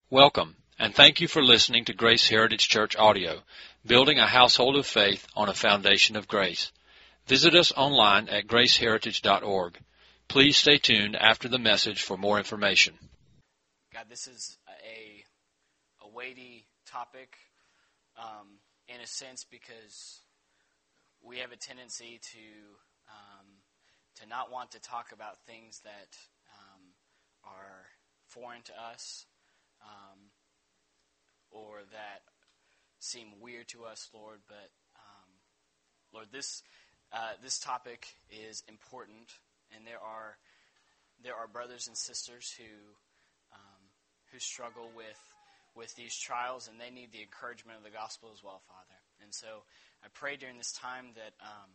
Welcome, and thank you for listening to Grace Heritage Church Audio, building a household of faith on a foundation of grace. Visit us online at graceheritage.org. Please stay tuned after the message for more information. God, this is a weighty topic in a sense because we have a tendency to not want to talk about things that are foreign to us. Or that seem weird to us, Lord. But Lord, this topic is important, and there are brothers and sisters who struggle with these trials, and they need the encouragement of the gospel as well, Father. And so I pray during this time that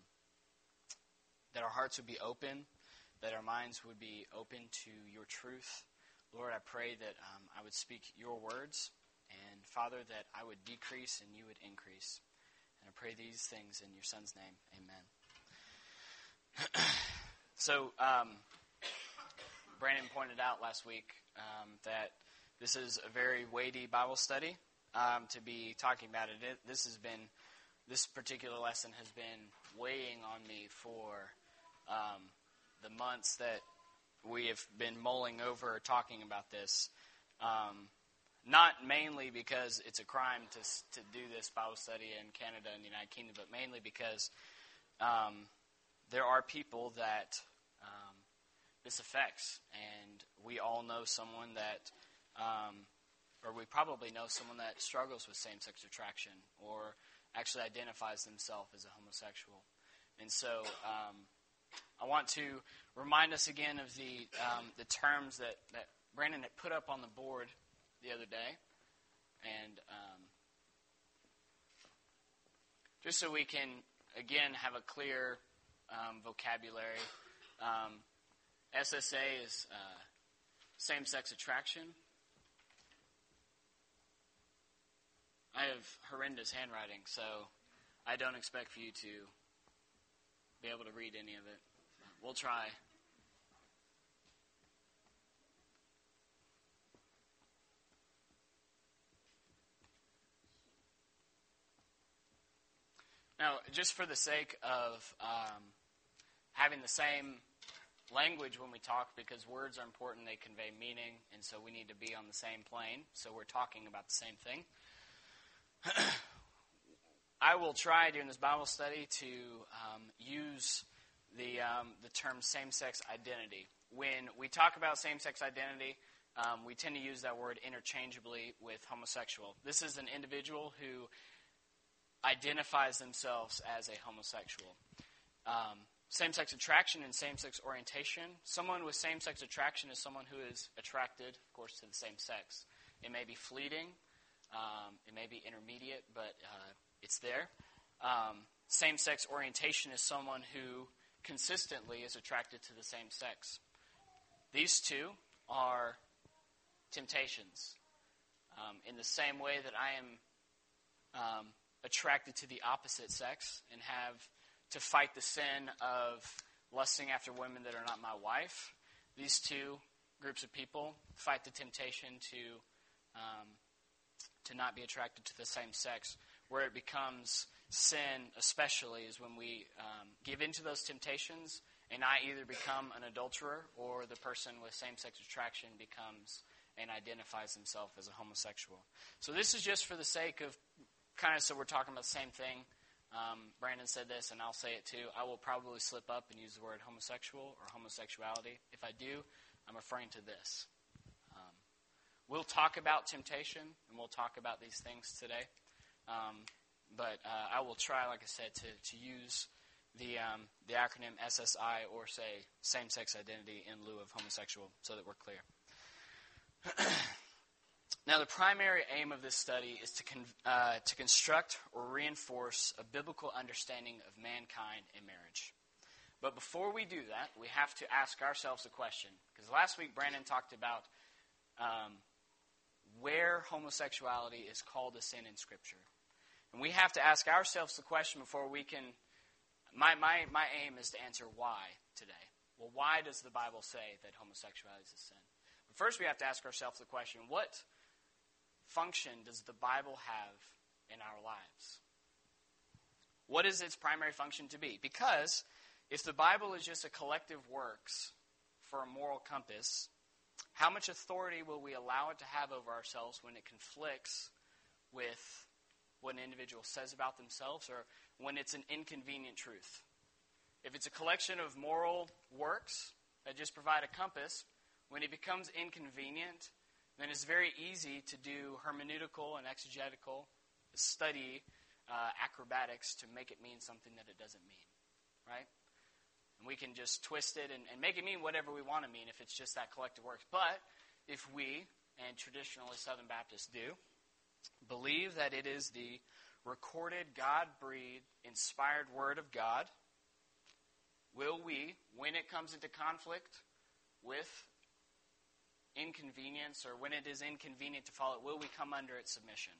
our hearts would be open, that our minds would be open to your truth. Lord, I pray that I would speak your words, and Father, that I would decrease and you would increase. And I pray these things in your Son's name. Amen. So, Brandon pointed out last week that this is a very weighty Bible study to be talking about it. This particular lesson has been weighing on me for the months that we have been mulling over talking about this, not mainly because it's a crime to do this Bible study in Canada and the United Kingdom, but mainly because there are people that this affects, and we all know someone that, or we probably know someone that struggles with same-sex attraction or actually identifies themselves as a homosexual. And so I want to remind us again of the terms that Brandon had put up on the board the other day, and just so we can again have a clear vocabulary. SSA is same-sex attraction. I have horrendous handwriting, so I don't expect for you to be able to read any of it. We'll try. Now, just for the sake of having the same language when we talk, because words are important, they convey meaning, and so we need to be on the same plane, so we're talking about the same thing. I will try during this Bible study to use the term same-sex identity. When we talk about same-sex identity, we tend to use that word interchangeably with homosexual. This is an individual who identifies themselves as a homosexual. Same-sex attraction and same-sex orientation. Someone with same-sex attraction is someone who is attracted, of course, to the same sex. It may be fleeting, it may be intermediate, but it's there. Same-sex orientation is someone who consistently is attracted to the same sex. These two are temptations. In the same way that I am attracted to the opposite sex and have to fight the sin of lusting after women that are not my wife, these two groups of people fight the temptation to not be attracted to the same sex. Where it becomes sin, especially, is when we give into those temptations, and I either become an adulterer or the person with same-sex attraction becomes and identifies himself as a homosexual. So this is just for the sake of kind of so we're talking about the same thing. Brandon said this, and I'll say it too. I will probably slip up and use the word homosexual or homosexuality. If I do, I'm referring to this. We'll talk about temptation, and we'll talk about these things today. But I will try, like I said, to use the acronym SSI, or say same-sex identity in lieu of homosexual, so that we're clear. Now, the primary aim of this study is to construct or reinforce a biblical understanding of mankind and marriage. But before we do that, we have to ask ourselves a question. Because last week, Brandon talked about where homosexuality is called a sin in Scripture. And we have to ask ourselves the question before we can... My aim is to answer why today. Well, why does the Bible say that homosexuality is a sin? But first, we have to ask ourselves the question, what function does the Bible have in our lives? What is its primary function to be? Because if the Bible is just a collective works for a moral compass, how much authority will we allow it to have over ourselves when it conflicts with what an individual says about themselves, or when it's an inconvenient truth? If it's a collection of moral works that just provide a compass, when it becomes inconvenient, then it's very easy to do hermeneutical and exegetical study, acrobatics, to make it mean something that it doesn't mean, right? And we can just twist it and make it mean whatever we want to mean if it's just that collective works. But if we, and traditionally Southern Baptists do, believe that it is the recorded, God-breathed, inspired Word of God, will we, when it comes into conflict with inconvenience, or when it is inconvenient to follow it, will we come under its submission?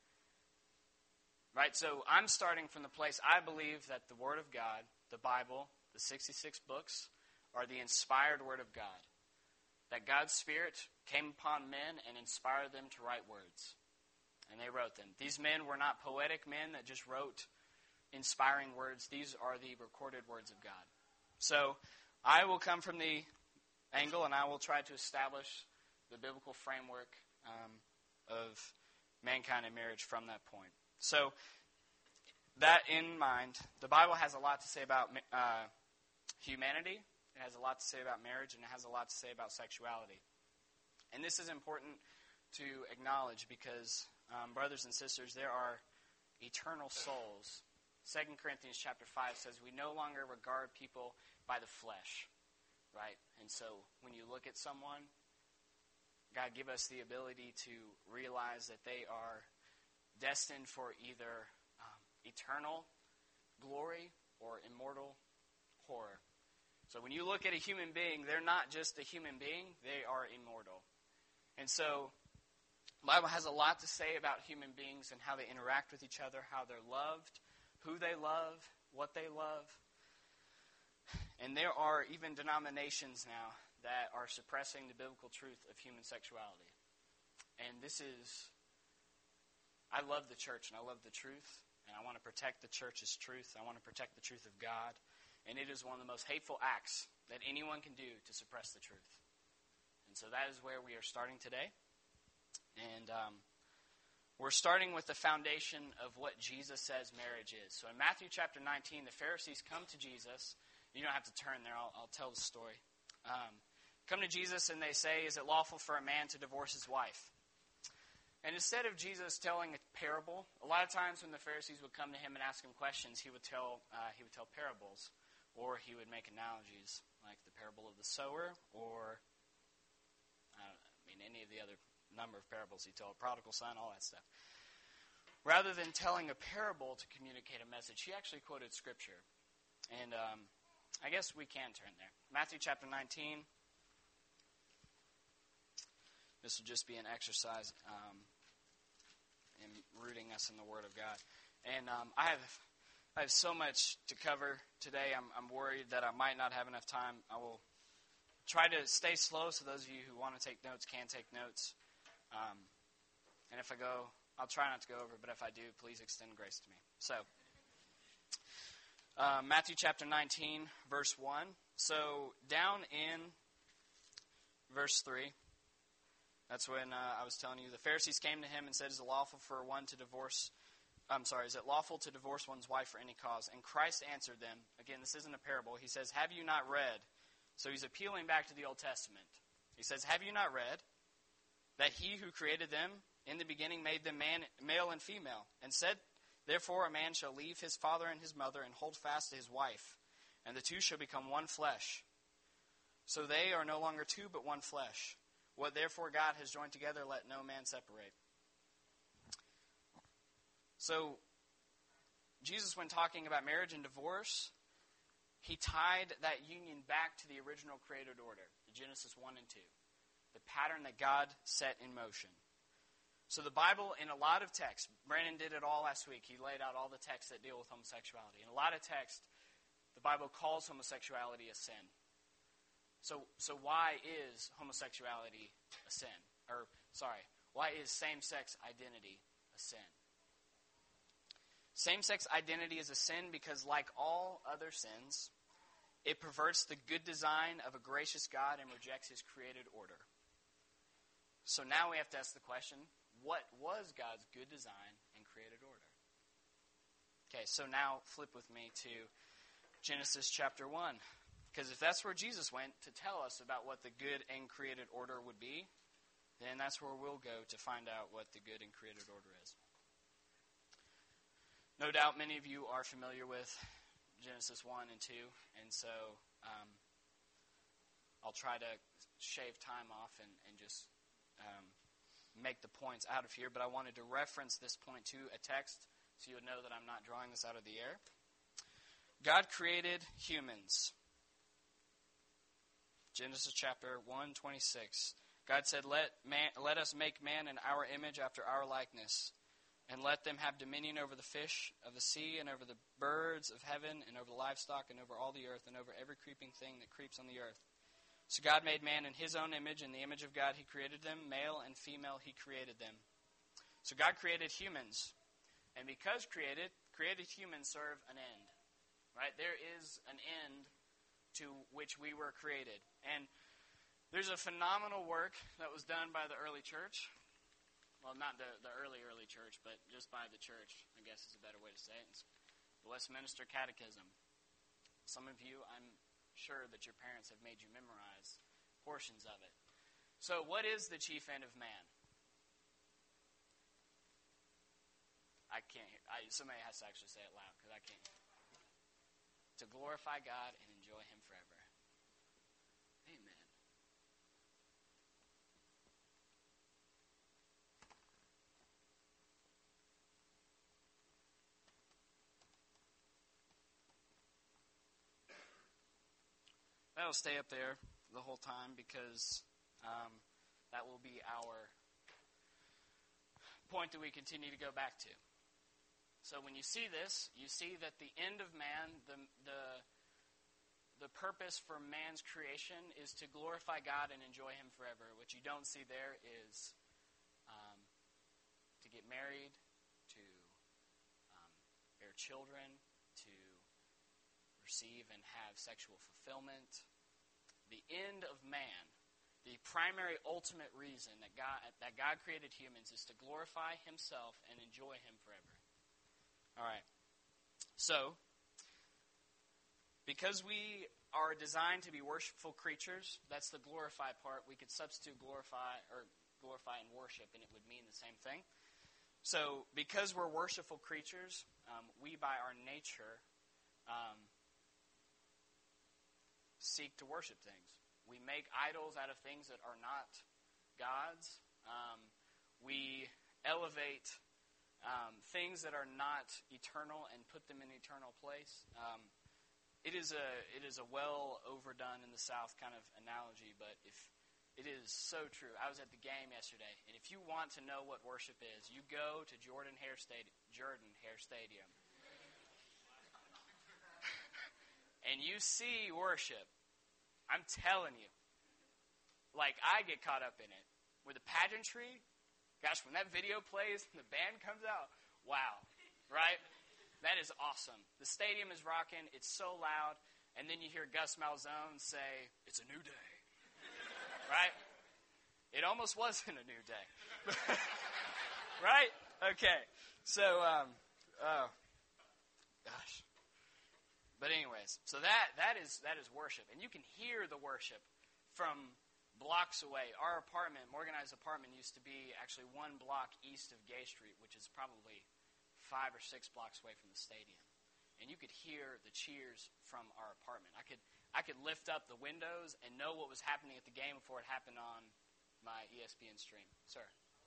Right? So I'm starting from the place I believe that the Word of God, the Bible, the 66 books, are the inspired Word of God. That God's Spirit came upon men and inspired them to write words. And they wrote them. These men were not poetic men that just wrote inspiring words. These are the recorded words of God. So I will come from the angle, and I will try to establish the biblical framework of mankind and marriage from that point. So that in mind, the Bible has a lot to say about humanity. It has a lot to say about marriage, and it has a lot to say about sexuality. And this is important to acknowledge because, brothers and sisters, there are eternal souls. 2 Corinthians chapter 5 says we no longer regard people by the flesh, right? And so when you look at someone, God give us the ability to realize that they are destined for either eternal glory or immortal horror. So when you look at a human being, they're not just a human being, they are immortal. And so the Bible has a lot to say about human beings and how they interact with each other, how they're loved, who they love, what they love. And there are even denominations now that are suppressing the biblical truth of human sexuality. And this is, I love the church and I love the truth, and I want to protect the church's truth. I want to protect the truth of God. And it is one of the most hateful acts that anyone can do to suppress the truth. And so that is where we are starting today. And we're starting with the foundation of what Jesus says marriage is. So in Matthew chapter 19, the Pharisees come to Jesus. You don't have to turn there. I'll tell the story. Come to Jesus and they say, is it lawful for a man to divorce his wife? And instead of Jesus telling a parable, a lot of times when the Pharisees would come to him and ask him questions, he would tell parables, or he would make analogies, like the parable of the sower, or any of the other number of parables he told, prodigal son, all that stuff. Rather than telling a parable to communicate a message, he actually quoted Scripture. And I guess we can turn there. Matthew chapter 19. This will just be an exercise in rooting us in the Word of God. And I have so much to cover today. I'm worried that I might not have enough time. I will try to stay slow so those of you who want to take notes can take notes. And if I go, I'll try not to go over, but if I do, please extend grace to me. So, Matthew chapter 19, verse 1. So, down in verse 3, that's when I was telling you, the Pharisees came to him and said, is it lawful to divorce one's wife for any cause? And Christ answered them, again, this isn't a parable, he says, have you not read? So he's appealing back to the Old Testament. He says, have you not read that he who created them in the beginning made them male and female, and said, therefore a man shall leave his father and his mother and hold fast to his wife, and the two shall become one flesh. So they are no longer two, but one flesh. What therefore God has joined together, let no man separate. So, Jesus, when talking about marriage and divorce, he tied that union back to the original created order, Genesis 1 and 2, the pattern that God set in motion. So the Bible, in a lot of texts, Brandon did it all last week. He laid out all the texts that deal with homosexuality. In a lot of texts, the Bible calls homosexuality a sin. So why is homosexuality a sin? Why is same-sex identity a sin? Same-sex identity is a sin because, like all other sins, it perverts the good design of a gracious God and rejects His created order. So now we have to ask the question, what was God's good design and created order? Okay, so now flip with me to Genesis chapter 1. Because if that's where Jesus went to tell us about what the good and created order would be, then that's where we'll go to find out what the good and created order is. No doubt many of you are familiar with Genesis 1 and 2, and so I'll try to shave time off and just make the points out of here, but I wanted to reference this point to a text so you would know that I'm not drawing this out of the air. God created humans. Genesis chapter 1:26. God said, let us make man in our image after our likeness, and let them have dominion over the fish of the sea, and over the birds of heaven, and over the livestock, and over all the earth, and over every creeping thing that creeps on the earth. So God made man in His own image. In the image of God He created them. Male and female He created them. So God created humans. And because created humans serve an end. Right? There is an end to which we were created. And there's a phenomenal work that was done by the early church. Well, not the early church, but just by the church, I guess is a better way to say it. It's the Westminster Catechism. Some of you, I'm sure that your parents have made you memorize portions of it. So what is the chief end of man? I can't hear. Somebody has to actually say it loud because I can't hear. To glorify God and enjoy Him forever. Amen. That'll stay up there the whole time because that will be our point that we continue to go back to. So when you see this, you see that the end of man, the purpose for man's creation is to glorify God and enjoy Him forever. What you don't see there is to get married, to bear children, to receive and have sexual fulfillment. The end of man, the primary ultimate reason that God created humans is to glorify Himself and enjoy Him forever. All right. So, because we are designed to be worshipful creatures, that's the glorify part. We could substitute glorify and worship, and it would mean the same thing. So, because we're worshipful creatures, we by our nature seek to worship things. We make idols out of things that are not God's. We elevate things that are not eternal and put them in an eternal place. It is a well overdone in the South kind of analogy, but if it is so true. I was at the game yesterday, and if you want to know what worship is, you go to Jordan Hare Stadium, and you see worship. I'm telling you, like I get caught up in it with the pageantry. Gosh, when that video plays and the band comes out, wow, right? That is awesome. The stadium is rocking. It's so loud. And then you hear Gus Malzone say, "It's a new day." Right? It almost wasn't a new day. Right? Okay. So, oh, gosh. But anyways, so that is worship. And you can hear the worship from blocks away. Our apartment, Morganized apartment, used to be actually one block east of Gay Street, which is probably 5 or 6 blocks away from the stadium. And you could hear the cheers from our apartment. I could lift up the windows and know what was happening at the game before it happened on my ESPN stream. Sir.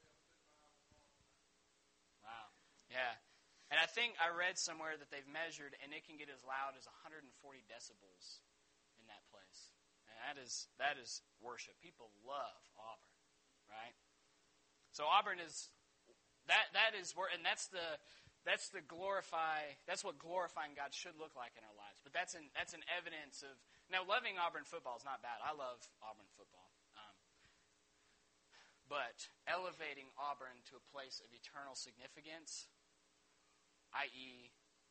Wow. Yeah. And I think I read somewhere that they've measured, and it can get as loud as 140 decibels in that place. And that is worship. People love Auburn, right? So Auburn is that is where, and that's what glorifying God should look like in our lives. But that's an evidence of, now loving Auburn football is not bad. I love Auburn football. But elevating Auburn to a place of eternal significance, i.e.,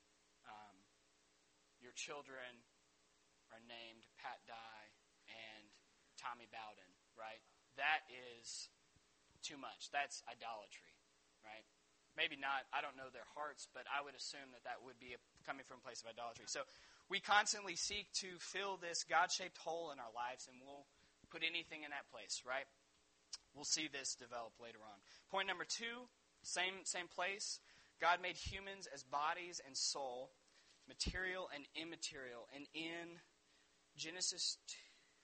your children are named Pat Dye and Tommy Bowden, right? That is too much. That's idolatry, right? Maybe not. I don't know their hearts, but I would assume that that would be coming from a place of idolatry. So we constantly seek to fill this God-shaped hole in our lives, and we'll put anything in that place, right? We'll see this develop later on. Point number 2, same place. God made humans as bodies and soul, material and immaterial. And in Genesis 2,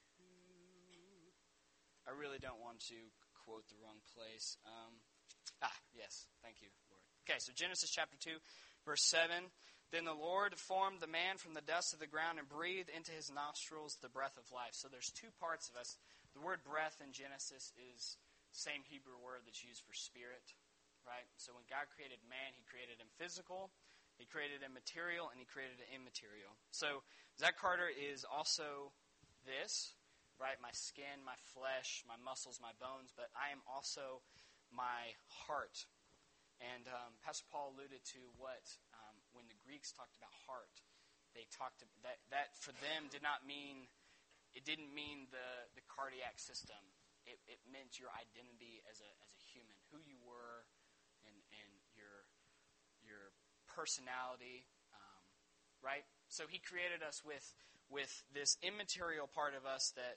I really don't want to quote the wrong place. Yes, thank you, Lord. Okay, so Genesis chapter 2, verse 7. Then the Lord formed the man from the dust of the ground and breathed into his nostrils the breath of life. So there's two parts of us. The word breath in Genesis is the same Hebrew word that's used for spirit, right? So when God created man, he created him physical, he created him material, and he created him immaterial. So Zach Carter is also this, right? My skin, my flesh, my muscles, my bones, but I am also my heart. And Pastor Paul alluded to what, when the Greeks talked about heart, they talked that for them did not mean, it didn't mean the cardiac system. It meant your identity as a human, who you were, and your personality, right? So he created us with this immaterial part of us that,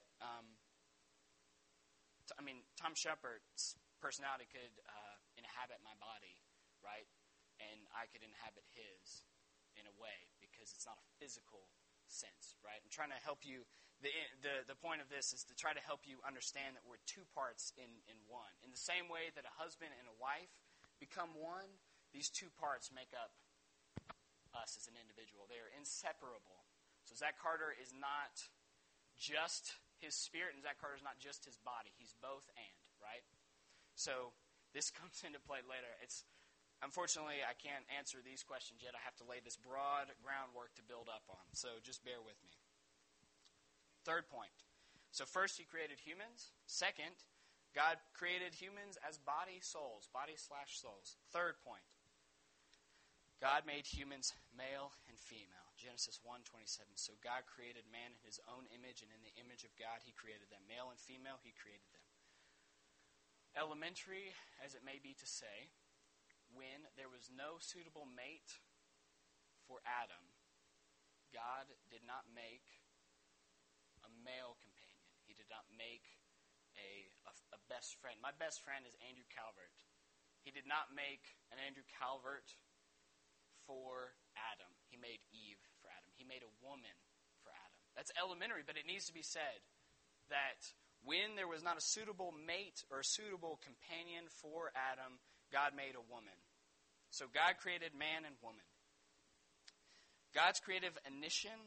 Tom Shepard's personality could inhabit my body, right? And I could inhabit his in a way because it's not a physical sense, right? I'm trying to help you. The point of this is to try to help you understand that we're two parts in one. In the same way that a husband and a wife become one, these two parts make up us as an individual. They are inseparable. So Zach Carter is not just his spirit, and Zach Carter is not just his body. He's both and, right? So this comes into play later. Unfortunately, I can't answer these questions yet. I have to lay this broad groundwork to build up on. So just bear with me. Third point. So first, he created humans. Second, God created humans as body/souls. Third point. God made humans male and female. Genesis 1:27. So God created man in his own image, and in the image of God he created them. Male and female, he created them. Elementary as it may be to say, when there was no suitable mate for Adam, God did not make a male companion. He did not make a best friend. My best friend is Andrew Calvert. He did not make an Andrew Calvert for Adam. He made Eve for Adam. He made a woman for Adam. That's elementary, but it needs to be said that when there was not a suitable mate or a suitable companion for Adam, God made a woman. So God created man and woman. God's creative intention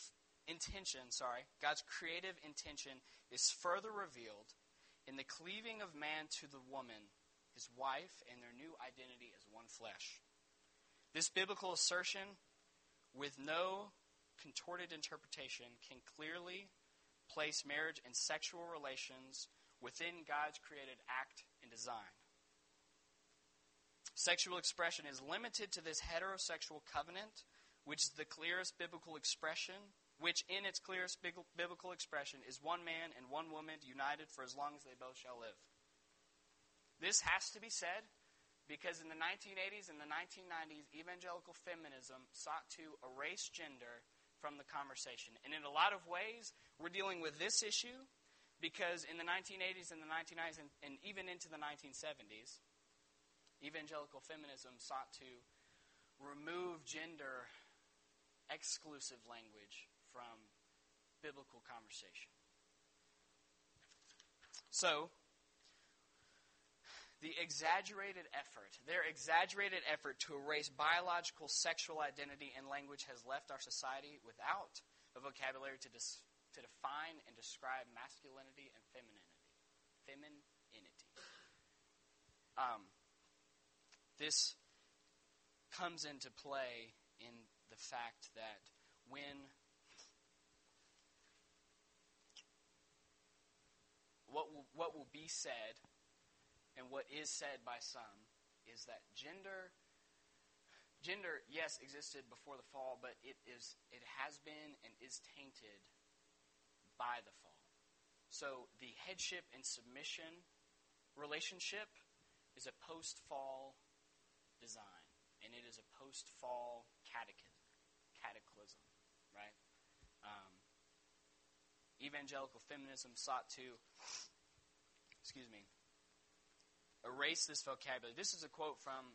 is further revealed in the cleaving of man to the woman, his wife, and their new identity as one flesh. This biblical assertion, with no contorted interpretation, can clearly place marriage and sexual relations within God's created act and design. Sexual expression is limited to this heterosexual covenant, which in its clearest biblical expression is one man and one woman united for as long as they both shall live. This has to be said because in the 1980s and the 1990s, evangelical feminism sought to erase gender from the conversation. And in a lot of ways, we're dealing with this issue because in the 1980s and the 1990s and even into the 1970s, evangelical feminism sought to remove gender exclusive language from biblical conversation. So, their exaggerated effort to erase biological sexual identity and language has left our society without a vocabulary to define and describe masculinity and femininity. This comes into play in the fact that when what will be said and what is said by some is that gender, yes, existed before the fall, but it has been and is tainted by the fall. So the headship and submission relationship is a post-fall design, and it is a post-fall cataclysm, right? Evangelical feminism sought to, erase this vocabulary. This is a quote from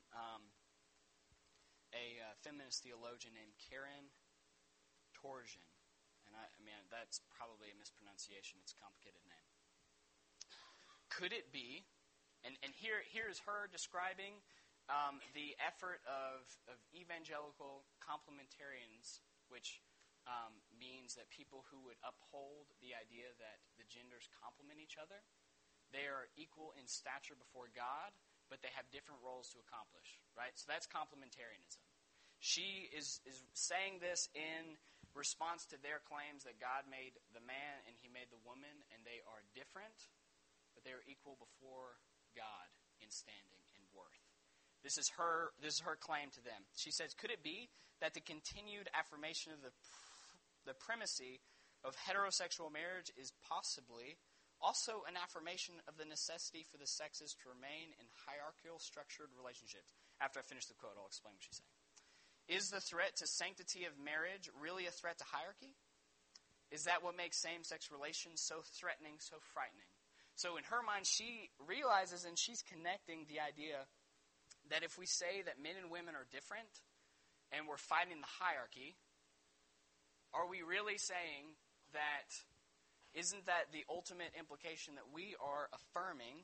a feminist theologian named Karen Torsion. And I mean, that's probably a mispronunciation. It's a complicated name. Could it be, and here is her describing the effort of evangelical complementarians, which means that people who would uphold the idea that the genders complement each other. They are equal in stature before God, but they have different roles to accomplish, right? So that's complementarianism. She is saying this in response to their claims that God made the man and he made the woman, and they are different, but they are equal before God in standing and worth. This is her claim to them. She says, could it be that the continued affirmation of the primacy of heterosexual marriage is possibly also an affirmation of the necessity for the sexes to remain in hierarchical structured relationships? After I finish the quote, I'll explain what she's saying. Is the threat to sanctity of marriage really a threat to hierarchy? Is that what makes same-sex relations so threatening, so frightening? So in her mind, she realizes and she's connecting the idea that if we say that men and women are different and we're fighting the hierarchy, are we really saying that, isn't that the ultimate implication that we are affirming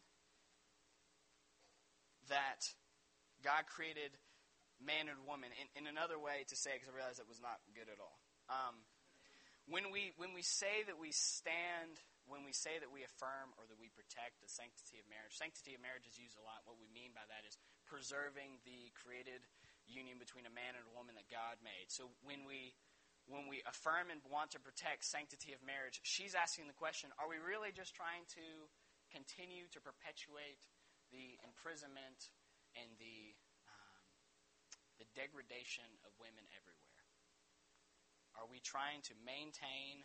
that God created man and woman? In another way to say, because I realized that was not good at all. When we say that we stand, when we say that we affirm or that we protect the sanctity of marriage is used a lot. What we mean by that is preserving the created union between a man and a woman that God made. So when we affirm and want to protect sanctity of marriage, she's asking the question, are we really just trying to continue to perpetuate the imprisonment and the degradation of women everywhere? Are we trying to maintain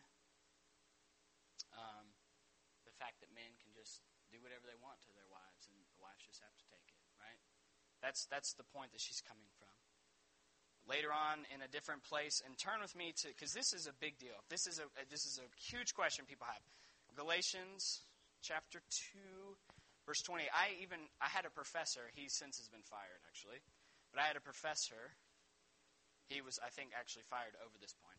the fact that men can just do whatever they want to their wives and the wives just have to take it, right? That's the point that she's coming from. Later on in a different place, and turn with me to, because this is a big deal. This is a huge question people have. Galatians chapter 2, verse 20. I had a professor. He since has been fired, actually. But I had a professor. He was, I think, actually fired over this point.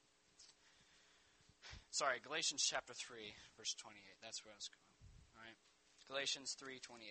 Sorry, Galatians chapter 3, verse 28. That's where I was going. All right. Galatians 3:28.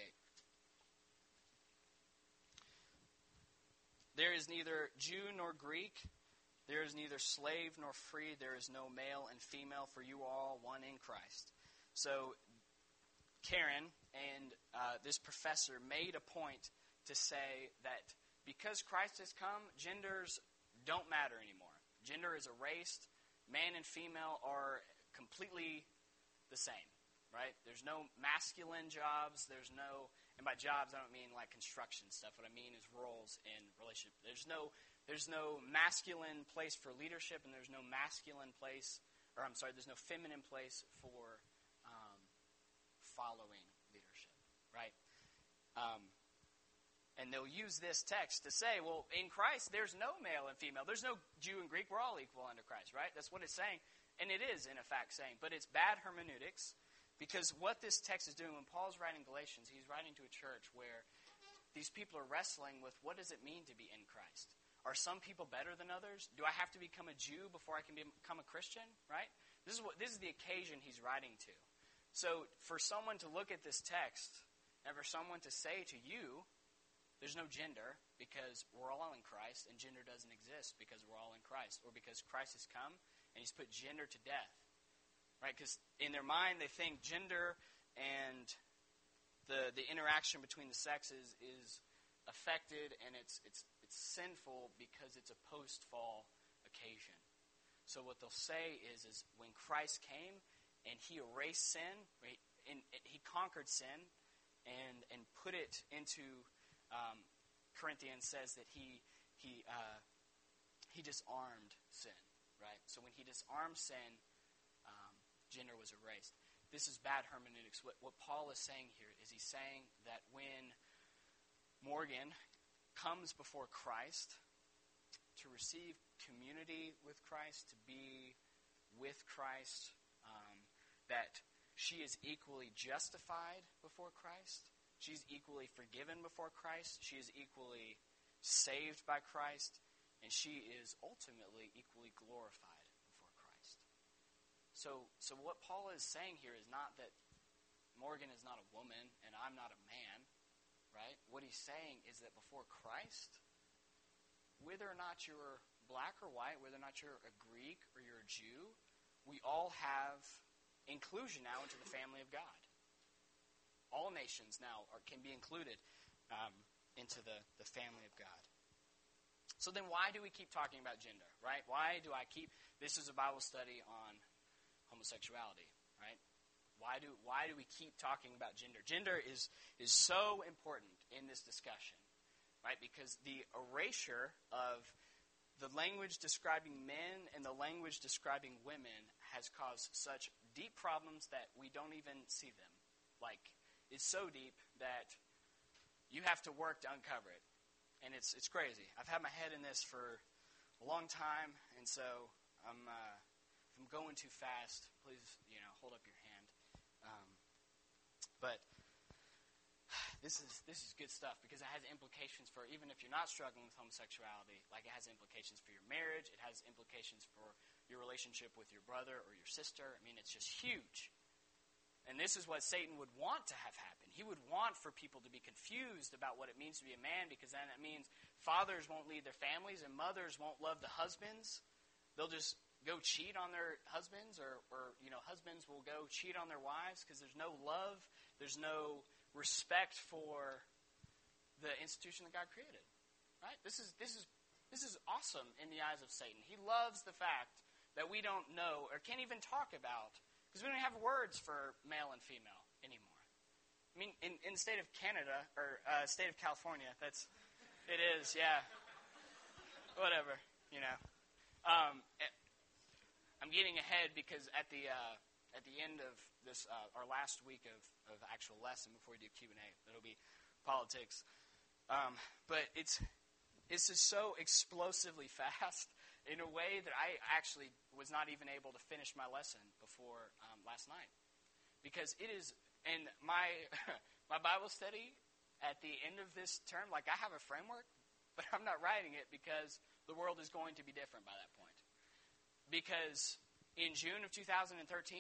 There is neither Jew nor Greek. There is neither slave nor free. There is no male and female, for you are all one in Christ. So Karen and this professor made a point to say that because Christ has come, genders don't matter anymore. Gender is erased. Man and female are completely the same, right? There's no masculine jobs. There's no, and by jobs I don't mean like construction stuff. What I mean is roles in relationship. There's no masculine place for leadership, and there's no masculine place, there's no feminine place for following leadership, right? And they'll use this text to say, well, in Christ, there's no male and female. There's no Jew and Greek. We're all equal under Christ, right? That's what it's saying. And it is, in effect, saying. But it's bad hermeneutics, because what this text is doing, when Paul's writing Galatians, he's writing to a church where these people are wrestling with, what does it mean to be in Christ? Are some people better than others? Do I have to become a Jew before I can become a Christian, right? This is the occasion he's writing to. So for someone to look at this text, and for someone to say to you, there's no gender because we're all in Christ, and gender doesn't exist because we're all in Christ, or because Christ has come and he's put gender to death, right? Because in their mind they think gender and the interaction between the sexes is affected, and it's sinful because it's a post-fall occasion. So what they'll say is when Christ came and he erased sin, right, and he conquered sin, and put it into Corinthians says that he disarmed sin, right? So when he disarmed sin, gender was erased. This is bad hermeneutics. What Paul is saying here is he's saying that when Morgan comes before Christ to receive community with Christ, to be with Christ, that she is equally justified before Christ. She's equally forgiven before Christ. She is equally saved by Christ. And she is ultimately equally glorified before Christ. So what Paul is saying here is not that Morgan is not a woman and I'm not a man, right? What he's saying is that before Christ, whether or not you're black or white, whether or not you're a Greek or you're a Jew, we all have inclusion now into the family of God. All nations now can be included into the family of God. So then why do we keep talking about gender, right? Why do I keep... This is a Bible study on homosexuality, right? Why do we keep talking about gender? Gender is so important in this discussion, right? Because the erasure of the language describing men and the language describing women has caused such deep problems that we don't even see them. Like, it's so deep that you have to work to uncover it. And it's crazy. I've had my head in this for a long time, and so if I'm going too fast, please, hold up your hand. But this is good stuff because it has implications for, even if you're not struggling with homosexuality, like it has implications for your marriage, it has implications for your relationship with your brother or your sister. I mean, it's just huge. And this is what Satan would want to have happen. He would want for people to be confused about what it means to be a man, because then it means fathers won't lead their families and mothers won't love the husbands. They'll just go cheat on their husbands, or husbands will go cheat on their wives because there's no love, there's no respect for the institution that God created. Right? This is awesome in the eyes of Satan. He loves the fact that we don't know or can't even talk about, because we don't have words for male and female anymore. I mean, in the state of Canada, or state of California, it is, yeah. Whatever, I'm getting ahead because at the end of this, our last week of actual lesson before we do Q&A, it'll be politics. But it's just so explosively fast in a way that I actually was not even able to finish my lesson before last night. Because it is, in my Bible study at the end of this term, like I have a framework, but I'm not writing it because the world is going to be different by that point. Because in June of 2013,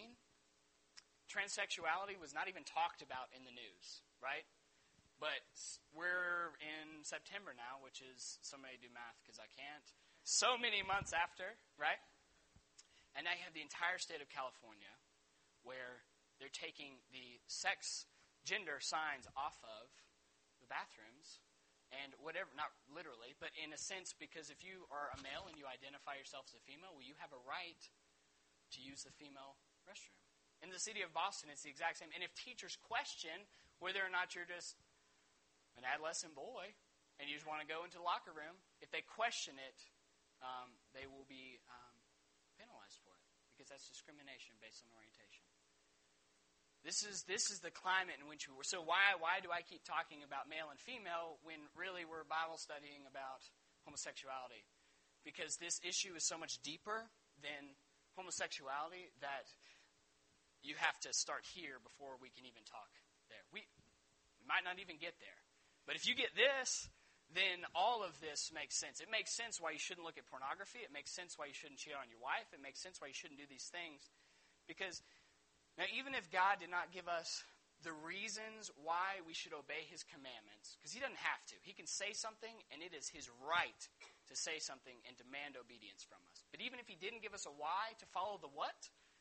transsexuality was not even talked about in the news, right? But we're in September now, which is, somebody do math because I can't, so many months after, right? And now you have the entire state of California where they're taking the gender signs off of the bathrooms and whatever, not literally, but in a sense, because if you are a male and you identify yourself as a female, well, you have a right to use the female restroom. In the city of Boston, it's the exact same. And if teachers question whether or not you're just an adolescent boy and you just want to go into the locker room, if they question it, they will be penalized for it, because that's discrimination based on orientation. This is the climate in which we were. So why do I keep talking about male and female when really we're Bible studying about homosexuality? Because this issue is so much deeper than homosexuality that you have to start here before we can even talk there. We might not even get there. But if you get this, then all of this makes sense. It makes sense why you shouldn't look at pornography. It makes sense why you shouldn't cheat on your wife. It makes sense why you shouldn't do these things. Because now, even if God did not give us the reasons why we should obey His commandments, because He doesn't have to. He can say something, and it is His right to say something and demand obedience from us. But even if He didn't give us a why to follow the what,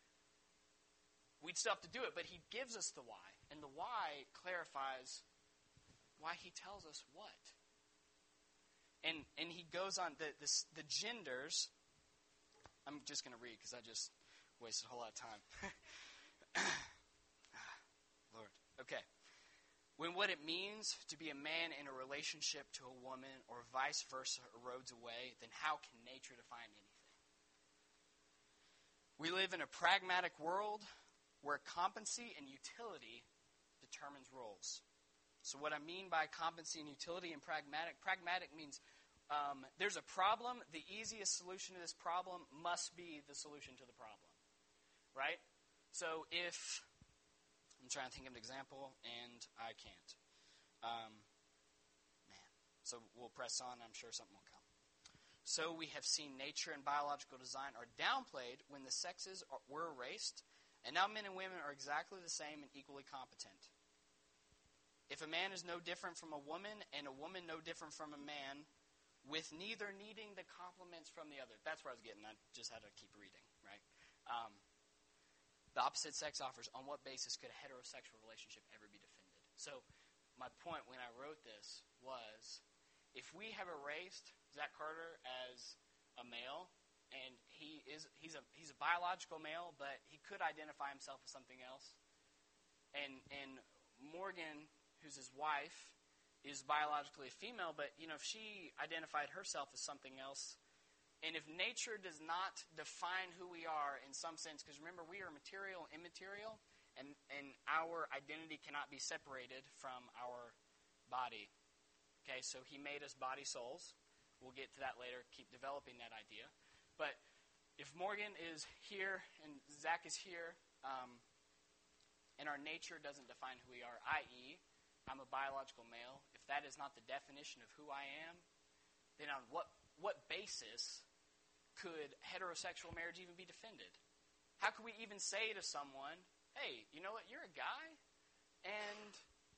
we'd still have to do it. But He gives us the why, and the why clarifies why He tells us what. And He goes on, the genders, I'm just going to read because I just wasted a whole lot of time. Lord. Okay. when what it means to be a man in a relationship to a woman or vice versa erodes away, then how can nature define anything? We live in a pragmatic world where competency and utility determines roles. So what I mean by competency and utility and pragmatic means there's a problem. The easiest solution to this problem must be the solution to the problem, right? So if, I'm trying to think of an example, and I can't. So we'll press on. I'm sure something will come. So we have seen nature and biological design are downplayed when the sexes were erased, and now men and women are exactly the same and equally competent. If a man is no different from a woman, and a woman no different from a man, with neither needing the compliments from the other. That's where I was getting. I just had to keep reading, right? The opposite sex offers, on what basis could a heterosexual relationship ever be defended? So my point when I wrote this was, if we have erased Zach Carter as a male, and he's a biological male, but he could identify himself as something else, and Morgan, who's his wife, is biologically a female, but if she identified herself as something else, and if nature does not define who we are in some sense, because remember, we are material and immaterial, and our identity cannot be separated from our body. Okay, so he made us body souls. We'll get to that later, keep developing that idea. But if Morgan is here and Zach is here, and our nature doesn't define who we are, i.e., I'm a biological male, if that is not the definition of who I am, then on what basis could heterosexual marriage even be defended? How could we even say to someone, hey, you know what, you're a guy, and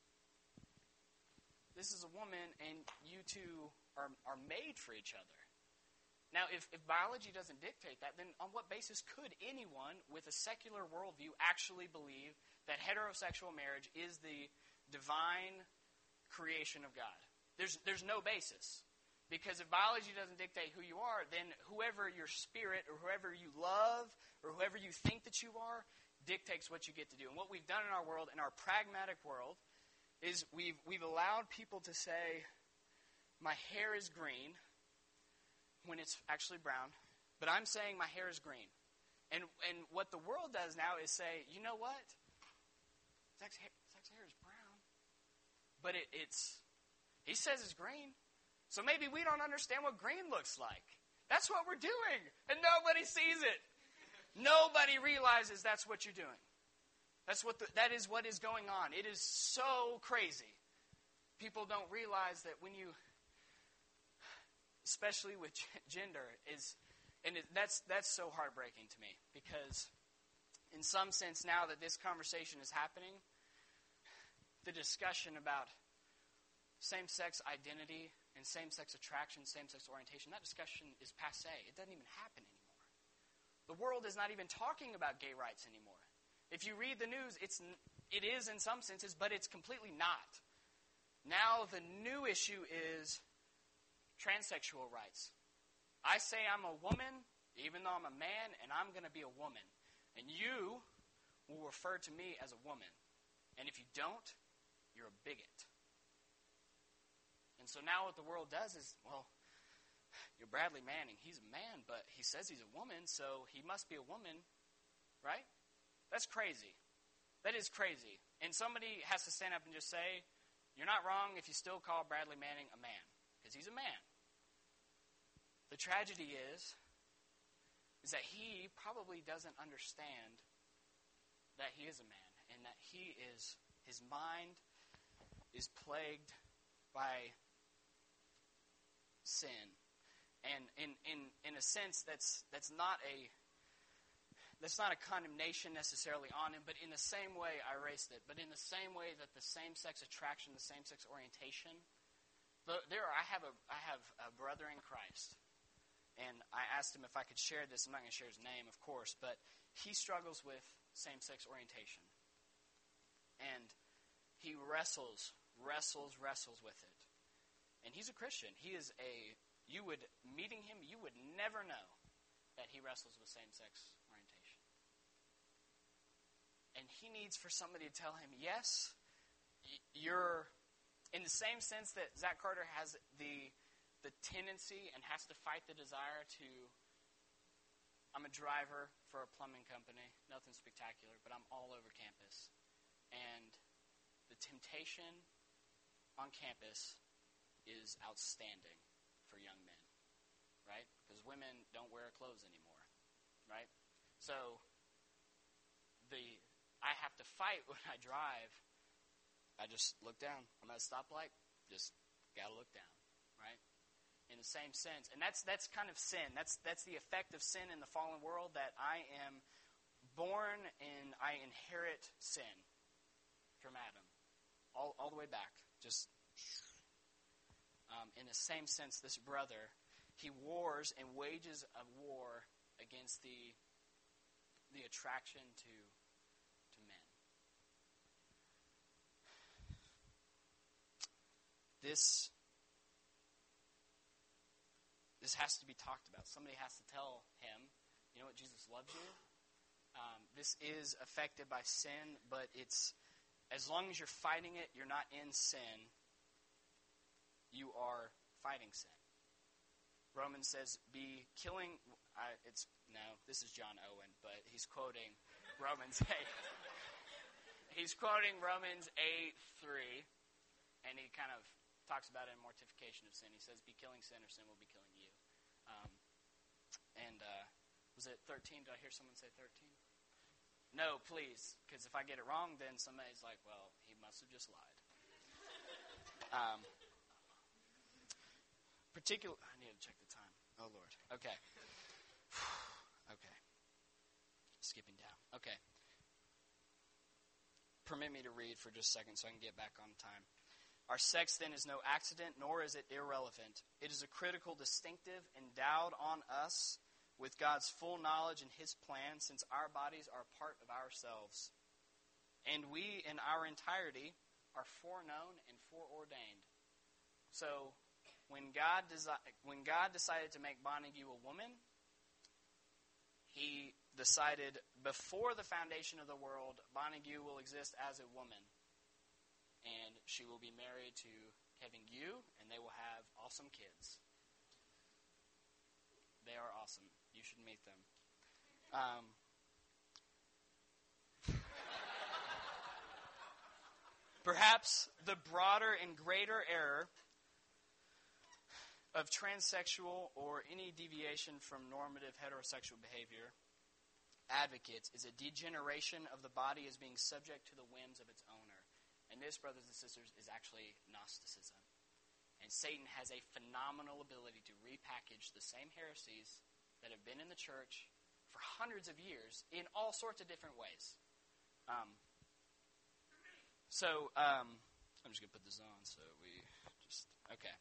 this is a woman, and you two are made for each other? Now, if biology doesn't dictate that, then on what basis could anyone with a secular worldview actually believe that heterosexual marriage is the divine creation of God? There's no basis. Because if biology doesn't dictate who you are, then whoever your spirit or whoever you love or whoever you think that you are dictates what you get to do. And what we've done in our world, in our pragmatic world, is we've allowed people to say, my hair is green, when it's actually brown, but I'm saying my hair is green. And what the world does now is say, you know what? Zach's hair is brown, but he says it's green. So maybe we don't understand what green looks like. That's what we're doing, and nobody sees it. Nobody realizes that's what you're doing. That is what is going on. It is so crazy. People don't realize that when you, especially with gender, that's so heartbreaking to me, because in some sense, now that this conversation is happening, the discussion about same-sex identity and same-sex attraction, same-sex orientation, that discussion is passé. It doesn't even happen anymore. The world is not even talking about gay rights anymore. If you read the news, it is in some senses, but it's completely not. Now the new issue is transsexual rights. I say I'm a woman, even though I'm a man, and I'm going to be a woman. And you will refer to me as a woman. And if you don't, you're a bigot. And so now what the world does is, well, you're Bradley Manning. He's a man, but he says he's a woman, so he must be a woman, right? That's crazy. That is crazy. And somebody has to stand up and just say, you're not wrong if you still call Bradley Manning a man, because he's a man. The tragedy is that he probably doesn't understand that he is a man, and that his mind is plagued by sin. And in a sense, that's not a condemnation necessarily on him, but in the same way, I erased it, but in the same way that the same-sex attraction, the same-sex orientation, I have a brother in Christ, and I asked him if I could share this. I'm not going to share his name, of course, but he struggles with same-sex orientation. And he wrestles with it. And he's a Christian. Meeting him, you would never know that he wrestles with same-sex orientation. And he needs for somebody to tell him, yes, you're, in the same sense that Zach Carter has the tendency and has to fight the desire to, I'm a driver for a plumbing company, nothing spectacular, but I'm all over campus. And the temptation on campus is outstanding for young men, right? Because women don't wear clothes anymore, right? So I have to fight when I drive. I just look down. I'm at a stoplight, just got to look down, right? In the same sense. And that's kind of sin. That's the effect of sin in the fallen world, that I am born and I inherit sin from Adam. All the way back. Just in the same sense, this brother, he wars and wages a war against the attraction to men. This has to be talked about. Somebody has to tell him, you know what, Jesus loves you. This is affected by sin, but it's, as long as you're fighting it, you're not in sin. You are fighting sin. Romans says, be killing. This is John Owen, but he's quoting Romans 8. He's quoting Romans 8:3, and he kind of talks about it in mortification of sin. He says, be killing sin, or sin will be killing you. Was it 13? Did I hear someone say 13? No, please, because if I get it wrong, then somebody's like, well, he must have just lied. I need to check the time. Oh, Lord. Okay. Okay. Skipping down. Okay. Permit me to read for just a second so I can get back on time. Our sex, then, is no accident, nor is it irrelevant. It is a critical distinctive endowed on us with God's full knowledge and His plan, since our bodies are part of ourselves. And we, in our entirety, are foreknown and foreordained. So, when God decided to make Bonnigue a woman, He decided before the foundation of the world, Bonnigue will exist as a woman. And she will be married to Kevin Gu, and they will have awesome kids. They are awesome. You should meet them. Perhaps the broader and greater error of transsexual or any deviation from normative heterosexual behavior advocates is a degeneration of the body as being subject to the whims of its owner. And this, brothers and sisters, is actually Gnosticism. And Satan has a phenomenal ability to repackage the same heresies that have been in the church for hundreds of years in all sorts of different ways. I'm just going to put this on so we just... Okay.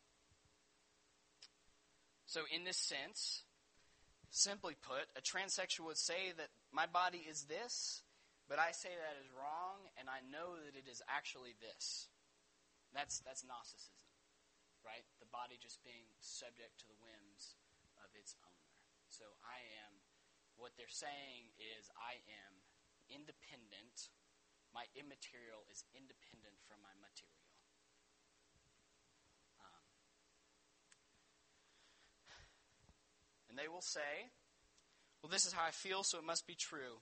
So in this sense, simply put, a transsexual would say that my body is this, but I say that is wrong, and I know that it is actually this. That's Gnosticism, right? The body just being subject to the whims of its owner. So what they're saying is I am independent. My immaterial is independent from my material. And they will say, well, this is how I feel, so it must be true.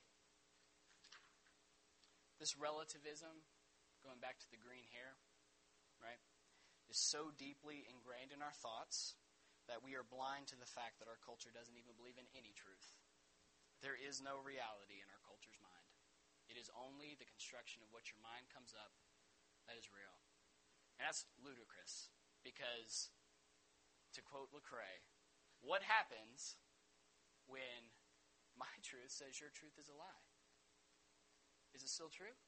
This relativism, going back to the green hair, right, is so deeply ingrained in our thoughts that we are blind to the fact that our culture doesn't even believe in any truth. There is no reality in our culture's mind. It is only the construction of what your mind comes up that is real. And that's ludicrous, because, to quote Lecrae, what happens when my truth says your truth is a lie? Is it still true?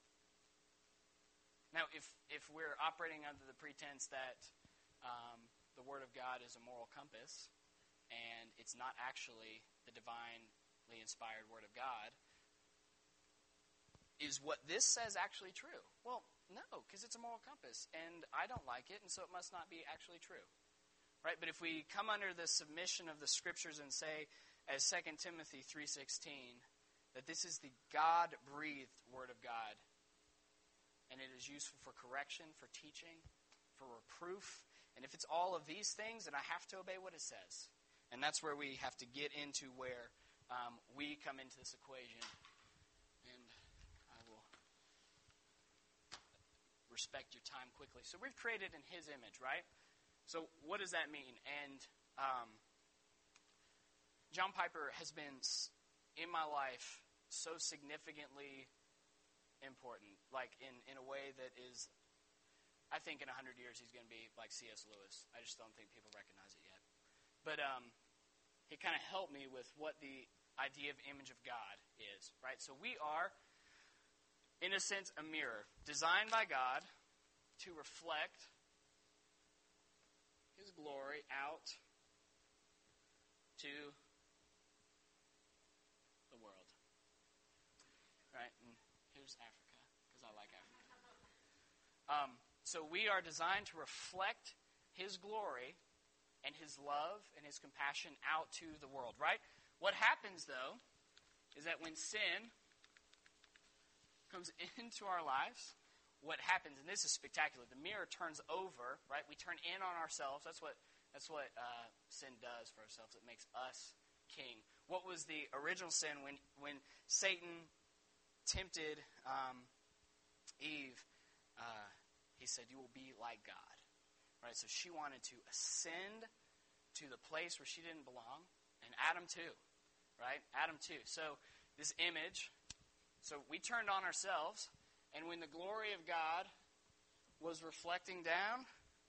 Now, if we're operating under the pretense that the Word of God is a moral compass, and it's not actually the divinely inspired Word of God, is what this says actually true? Well, no, because it's a moral compass, and I don't like it, and so it must not be actually true. Right? But if we come under the submission of the Scriptures and say, as 2 Timothy 3:16, that this is the God-breathed Word of God, and it is useful for correction, for teaching, for reproof. And if it's all of these things, then I have to obey what it says. And that's where we have to get into where we come into this equation. And I will respect your time quickly. So we're created in His image, right? So what does that mean? And John Piper has been, in my life, so significantly important, like in a way that is, I think in 100 years he's going to be like C.S. Lewis. I just don't think people recognize it yet. But he kind of helped me with what the idea of image of God is, right? So we are, in a sense, a mirror designed by God to reflect His glory out to the world. Right? And here's Africa, because I like Africa. So we are designed to reflect His glory and His love and His compassion out to the world, right? What happens, though, is that when sin comes into our lives, what happens, and this is spectacular, the mirror turns over, right? We turn in on ourselves. That's what sin does for ourselves. It makes us king. What was the original sin when Satan tempted Eve? He said, "You will be like God." Right? So she wanted to ascend to the place where she didn't belong, and Adam too. Right? Adam too. So this image. So we turned on ourselves, and when the glory of God was reflecting down,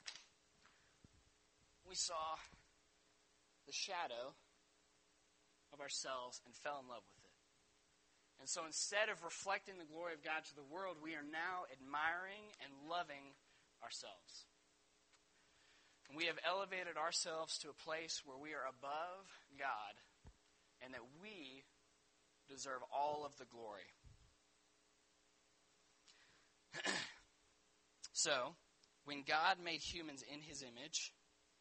we saw the shadow of ourselves and fell in love with it. And so instead of reflecting the glory of God to the world, we are now admiring and loving ourselves. And we have elevated ourselves to a place where we are above God and that we deserve all of the glory. So, when God made humans in His image,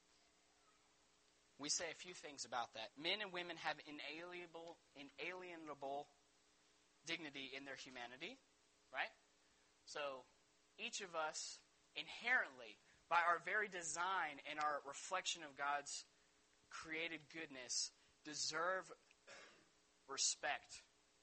we say a few things about that. Men and women have inalienable dignity in their humanity, right? So, each of us inherently, by our very design and our reflection of God's created goodness, deserve respect.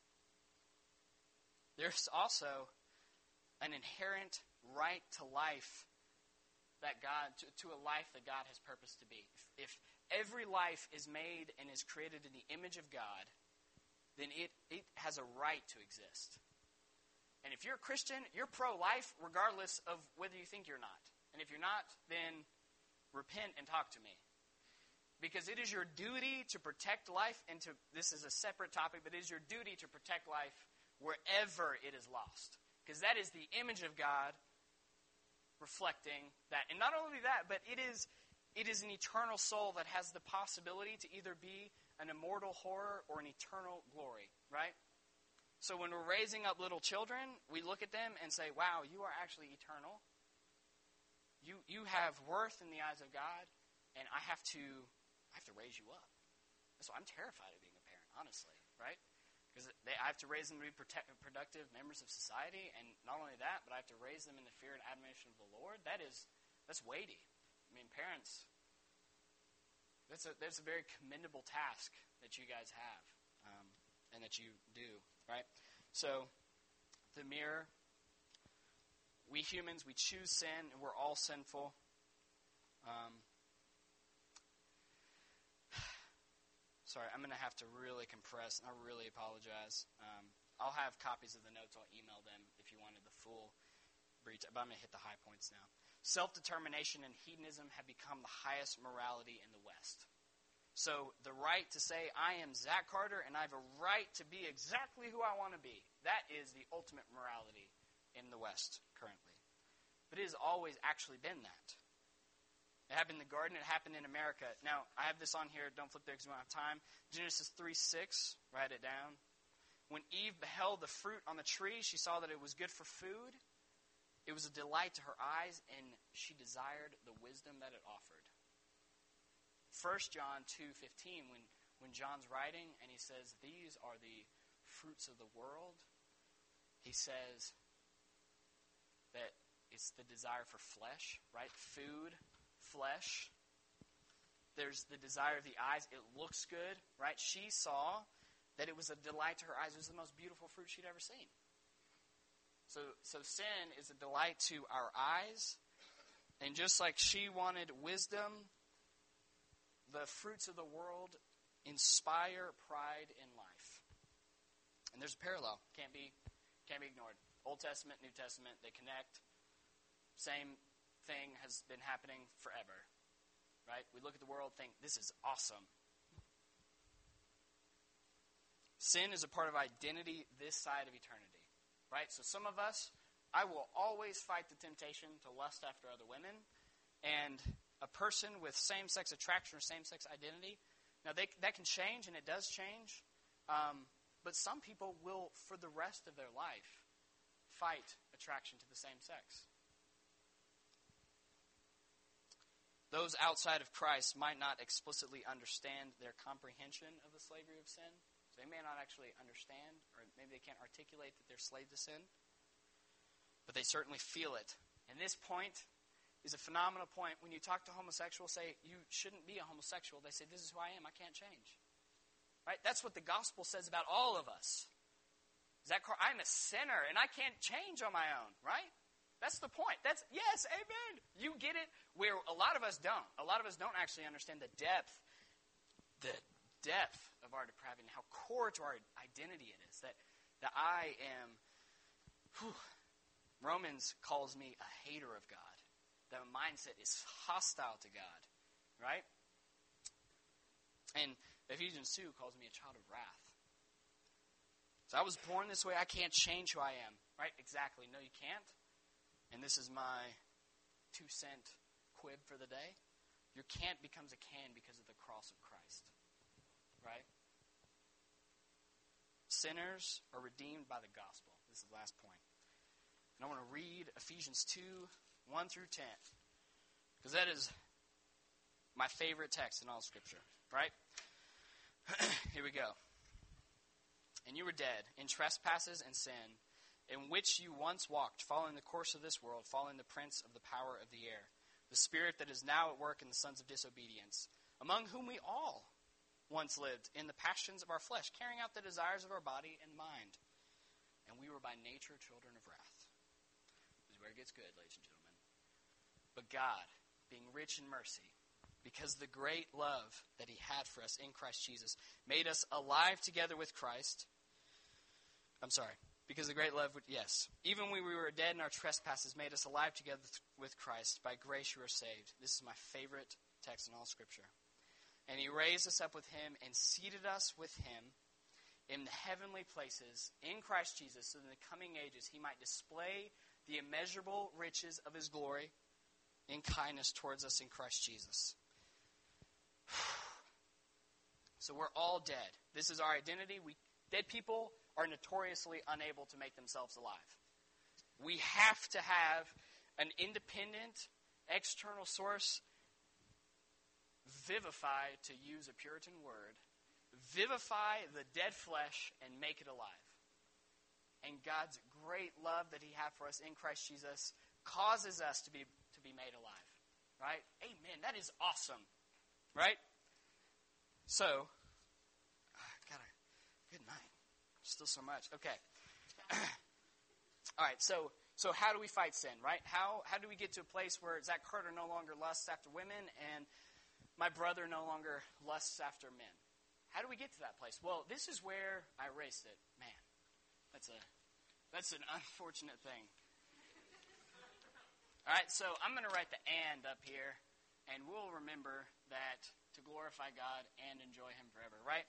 There's also an inherent right to life that God, to a life that God has purposed to be. If every life is made and is created in the image of God, then it has a right to exist. And if you're a Christian, you're pro-life regardless of whether you think you're not. And if you're not, then repent and talk to me. Because it is your duty to protect life, and this is a separate topic, but it is your duty to protect life wherever it is lost. Because that is the image of God reflecting that. And not only that, but it is an eternal soul that has the possibility to either be an immortal horror or an eternal glory, right? So when we're raising up little children, we look at them and say, wow, you are actually eternal. You have worth in the eyes of God, and I have to raise you up. So I'm terrified of being a parent, honestly, right? Because I have to raise them to be productive members of society, and not only that, but I have to raise them in the fear and admiration of the Lord. That's weighty. I mean, parents, that's a very commendable task that you guys have, and that you do, right? So, the mirror. We humans, we choose sin, and we're all sinful. Sorry, I'm going to have to really compress, and I really apologize. I'll have copies of the notes. I'll email them if you wanted the full brief, but I'm going to hit the high points now. Self-determination and hedonism have become the highest morality in the West. So the right to say, I am Zach Carter, and I have a right to be exactly who I want to be, that is the ultimate morality in the West currently. But it has always actually been that. It happened in the garden. It happened in America. Now, I have this on here. Don't flip there because we don't have time. Genesis 3:6. Write it down. When Eve beheld the fruit on the tree, she saw that it was good for food. It was a delight to her eyes, and she desired the wisdom that it offered. 1 John 2:15, when John's writing, and he says, these are the fruits of the world, he says that it's the desire for flesh, right? Food, flesh. There's the desire of the eyes. It looks good, right? She saw that it was a delight to her eyes. It was the most beautiful fruit she'd ever seen. So sin is a delight to our eyes. And just like she wanted wisdom, the fruits of the world inspire pride in life. And there's a parallel. Can't be ignored. Old Testament, New Testament, they connect. Same thing has been happening forever. Right? We look at the world, think, this is awesome. Sin is a part of identity this side of eternity. Right? So some of us, I will always fight the temptation to lust after other women. And a person with same-sex attraction or same-sex identity, now that can change, and it does change. But some people will, for the rest of their life, fight attraction to the same sex. Those outside of Christ might not explicitly understand their comprehension of the slavery of sin. So they may not actually understand, or maybe they can't articulate that they're slave to sin. But they certainly feel it. And this point is a phenomenal point. When you talk to homosexuals, say, you shouldn't be a homosexual. They say, this is who I am. I can't change. Right? That's what the gospel says about all of us. I'm a sinner, and I can't change on my own. Right? That's the point. Yes, amen. You get it. Where a lot of us don't. A lot of us don't actually understand the depth of our depravity and how core to our identity it is. That I am... Romans calls me a hater of God. That mindset is hostile to God. Right? And Ephesians 2 calls me a child of wrath. So I was born this way. I can't change who I am. Right? Exactly. No, you can't. And this is my 2-cent quib for the day. Your can't becomes a can because of the cross of Christ. Right? Sinners are redeemed by the gospel. This is the last point. And I want to read Ephesians 2, 1 through 10. Because that is my favorite text in all Scripture. Right? Here we go. And you were dead in trespasses and sin, in which you once walked, following the course of this world, following the prince of the power of the air, the spirit that is now at work in the sons of disobedience, among whom we all once lived in the passions of our flesh, carrying out the desires of our body and mind. And we were by nature children of wrath. This is where it gets good, ladies and gentlemen. But God, being rich in mercy, because of the great love that He had for us in Christ Jesus, made us alive together with Christ. Because of the great love, yes. Even when we were dead in our trespasses, made us alive together with Christ. By grace you are saved. This is my favorite text in all Scripture. And He raised us up with Him and seated us with Him in the heavenly places in Christ Jesus, so that in the coming ages He might display the immeasurable riches of His glory in kindness towards us in Christ Jesus. So we're all dead. This is our identity. Dead people are notoriously unable to make themselves alive. We have to have an independent, external source vivify, to use a Puritan word, vivify the dead flesh and make it alive. And God's great love that He had for us in Christ Jesus causes us to be made alive. Right? Amen. That is awesome. Right? So, good night. Still so much. Okay. All right, so how do we fight sin, right? How do we get to a place where Zach Carter no longer lusts after women and my brother no longer lusts after men? How do we get to that place? Well, this is where I erased it. Man, that's an unfortunate thing. All right, so I'm going to write the "and" up here, and we'll remember that to glorify God and enjoy Him forever, right?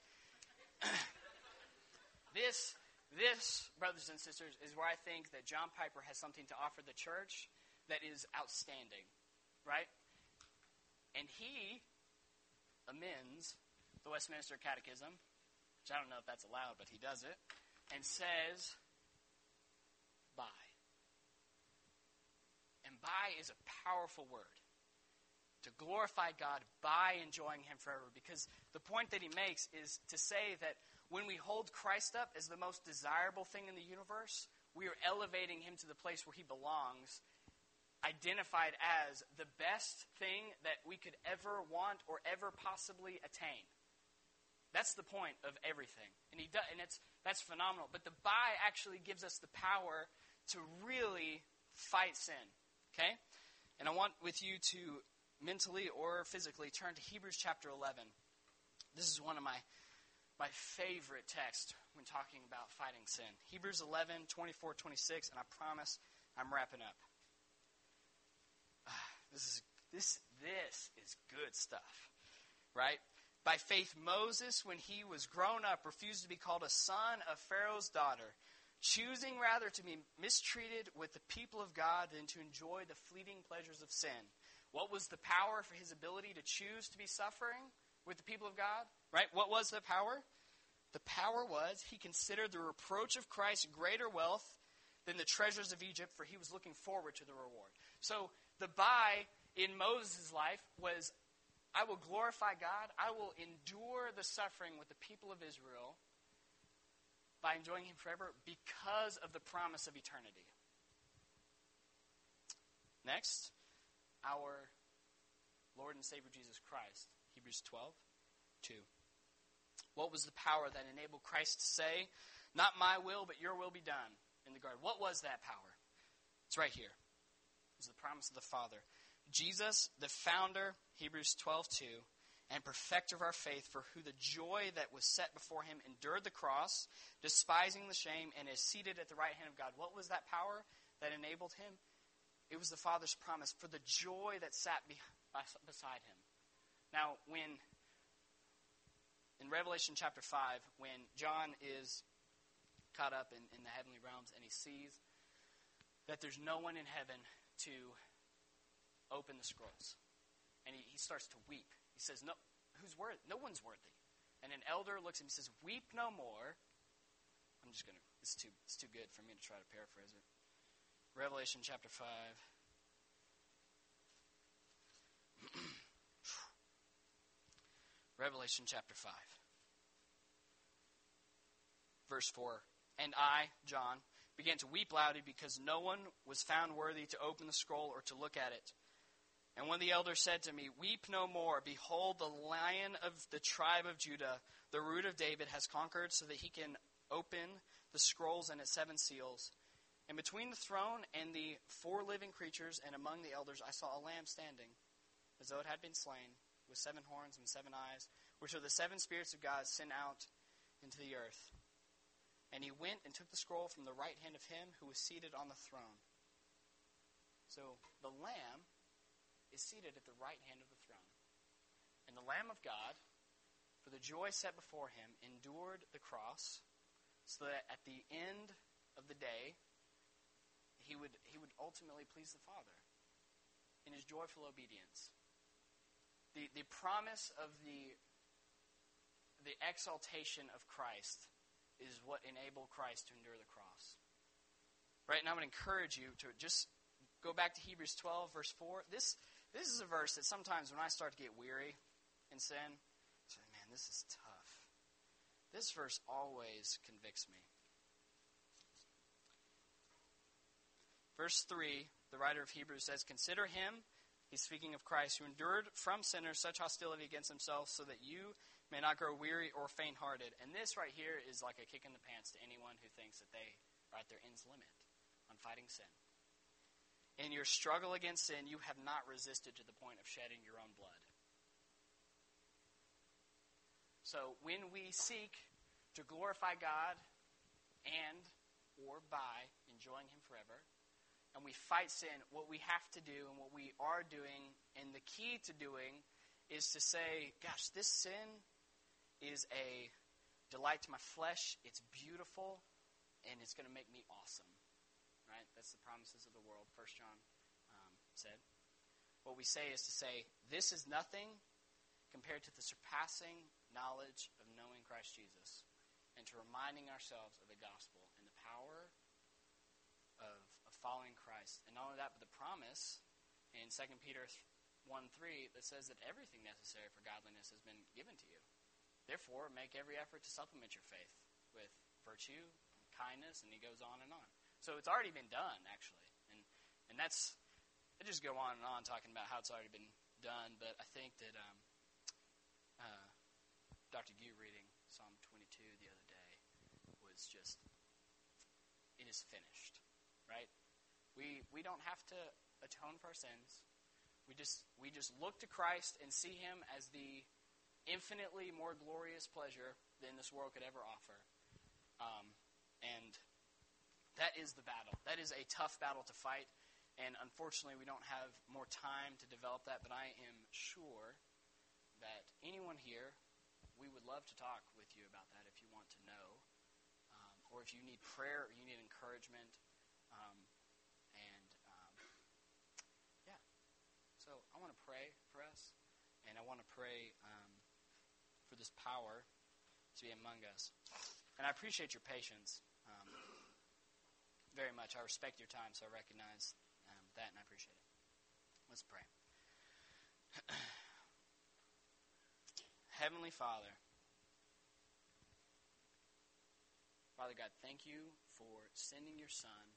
This, brothers and sisters, is where I think that John Piper has something to offer the church that is outstanding, right? And he amends the Westminster Catechism, which I don't know if that's allowed, but he does it, and says, by. And by is a powerful word. To glorify God by enjoying Him forever. Because the point that he makes is to say that when we hold Christ up as the most desirable thing in the universe, we are elevating him to the place where he belongs, identified as the best thing that we could ever want or ever possibly attain. That's the point of everything. And that's phenomenal. But the buy actually gives us the power to really fight sin. Okay? And I want with you to mentally or physically turn to Hebrews chapter 11. This is one of my favorite texts when talking about fighting sin. Hebrews 11, 24, 26, and I promise I'm wrapping up. This is good stuff, right? By faith, Moses, when he was grown up, refused to be called a son of Pharaoh's daughter, choosing rather to be mistreated with the people of God than to enjoy the fleeting pleasures of sin. What was the power for his ability to choose to be suffering with the people of God? Right? What was the power? The power was he considered the reproach of Christ greater wealth than the treasures of Egypt, for he was looking forward to the reward. So the buy in Moses' life was, I will glorify God, I will endure the suffering with the people of Israel by enjoying him forever because of the promise of eternity. Next, our Lord and Savior Jesus Christ, Hebrews 12, 2. What was the power that enabled Christ to say, not my will, but your will be done in the garden? What was that power? It's right here. It was the promise of the Father. Jesus, the founder, Hebrews 12, 2, and perfecter of our faith, for who the joy that was set before him endured the cross, despising the shame, and is seated at the right hand of God. What was that power that enabled him? It was the Father's promise for the joy that sat beside him. Now, in Revelation chapter 5, when John is caught up in the heavenly realms and he sees that there's no one in heaven to open the scrolls, and he starts to weep. He says, "No, who's worthy? No one's worthy." And an elder looks at him and says, "Weep no more." I'm just going to, it's too good for me to try to paraphrase it. Revelation chapter 5. Revelation chapter 5. Verse 4. And I, John, began to weep loudly because no one was found worthy to open the scroll or to look at it. And when the elder said to me, "Weep no more. Behold, the Lion of the tribe of Judah, the Root of David, has conquered so that he can open the scrolls and its 7 seals." And between the throne and the 4 living creatures and among the elders, I saw a lamb standing, as though it had been slain, with 7 horns and 7 eyes, which are the 7 spirits of God sent out into the earth. And he went and took the scroll from the right hand of him who was seated on the throne. So the Lamb is seated at the right hand of the throne. And the Lamb of God, for the joy set before him, endured the cross, so that at the end of the day, he would ultimately please the Father in his joyful obedience. The promise of the exaltation of Christ is what enabled Christ to endure the cross. Right, and I would encourage you to just go back to Hebrews 12, verse 4. This is a verse that sometimes when I start to get weary in sin, I say, man, this is tough. This verse always convicts me. Verse 3, the writer of Hebrews says, "Consider him," he's speaking of Christ, "who endured from sinners such hostility against himself, so that you may not grow weary or faint-hearted." And this right here is like a kick in the pants to anyone who thinks that they are at their end's limit on fighting sin. In your struggle against sin, you have not resisted to the point of shedding your own blood. So when we seek to glorify God and or by enjoying him forever, and we fight sin, what we have to do and what we are doing, and the key to doing, is to say, gosh, this sin is a delight to my flesh, it's beautiful, and it's going to make me awesome. Right? That's the promises of the world, 1 John said. What we say is to say, this is nothing compared to the surpassing knowledge of knowing Christ Jesus, and to reminding ourselves of the gospel and the power of following Christ. And not only that, but the promise in 2 Peter 1:3 that says that everything necessary for godliness has been given to you. Therefore, make every effort to supplement your faith with virtue, kindness, and he goes on and on. So it's already been done, actually. And I just go on and on talking about how it's already been done, but I think that Dr. Gu reading Psalm 22 the other day was just, it is finished, right? We don't have to atone for our sins. We just look to Christ and see him as the infinitely more glorious pleasure than this world could ever offer. And that is the battle. That is a tough battle to fight. And unfortunately, we don't have more time to develop that, but I am sure that anyone here, we would love to talk with you about that if you want to know, or if you need prayer or you need encouragement. So I want to pray for us, and I want to pray for this power to be among us. And I appreciate your patience very much. I respect your time, so I recognize that, and I appreciate it. Let's pray. Heavenly Father, Father God, thank you for sending your Son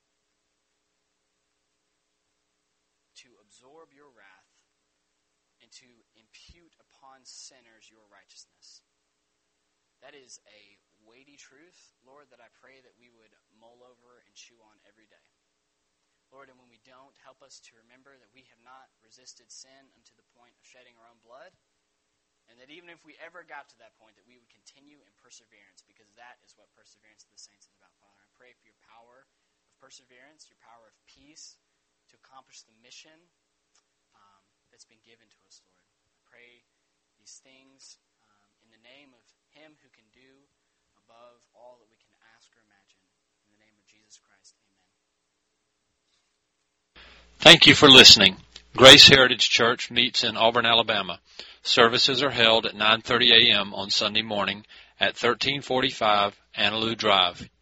to absorb your wrath and to impute upon sinners your righteousness. That is a weighty truth, Lord, that I pray that we would mull over and chew on every day. Lord, and when we don't, help us to remember that we have not resisted sin unto the point of shedding our own blood, and that even if we ever got to that point, that we would continue in perseverance, because that is what perseverance of the saints is about, Father. I pray for your power of perseverance, your power of peace, to accomplish the mission that's been given to us, Lord. I pray these things in the name of him who can do above all that we can ask or imagine. In the name of Jesus Christ, amen. Thank you for listening. Grace Heritage Church meets in Auburn, Alabama. Services are held at 9:30 a.m. on Sunday morning at 1345 Annaloo Drive,